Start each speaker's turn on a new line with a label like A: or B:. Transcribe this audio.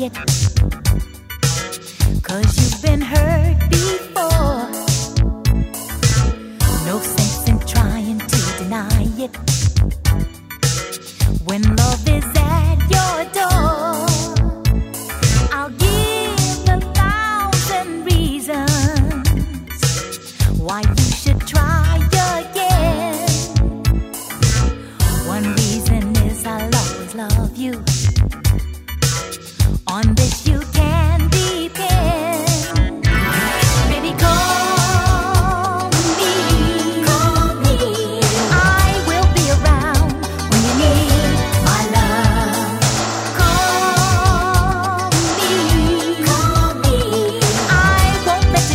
A: it. 'Cause you've been hurt before. No sense in trying to deny it. When love is at your door, I'll give 1,000 reasons why you should try again. One reason is I'll always love you. On this you can